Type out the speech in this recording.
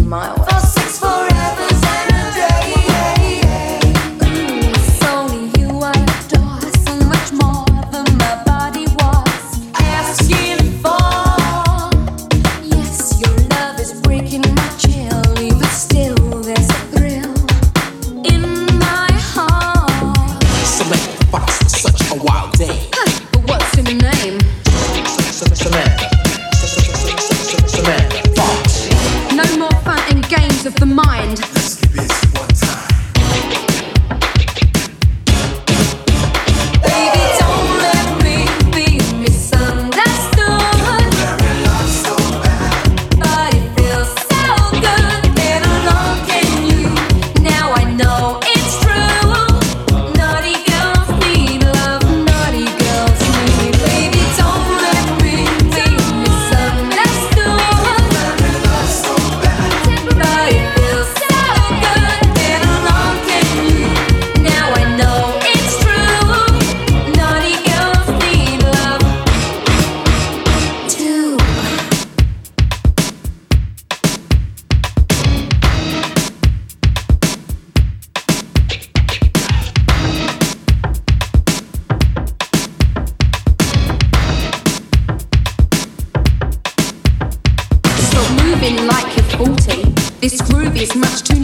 my way. For 6 forevers and a day. Ooh, it's only you I adore, so much more than my body was asking for. Yes, your love is breaking my chill, but still there's a thrill in my heart. Samantha Fox was such a wild day. But what's in the name? Samantha Fox. No more fun and games of the mind. Let's give this one time. Baby, don't let me be misunderstood. So bad. But it feels so good, been alone, can you? Now I know it's true. Naughty girls need love, naughty girls need. Baby, don't let me be misunderstood. So bad. But it feels so good, been alone, can you? Now I know it's true. Naughty girls need love too. Stop moving like you're 40. This groove is much too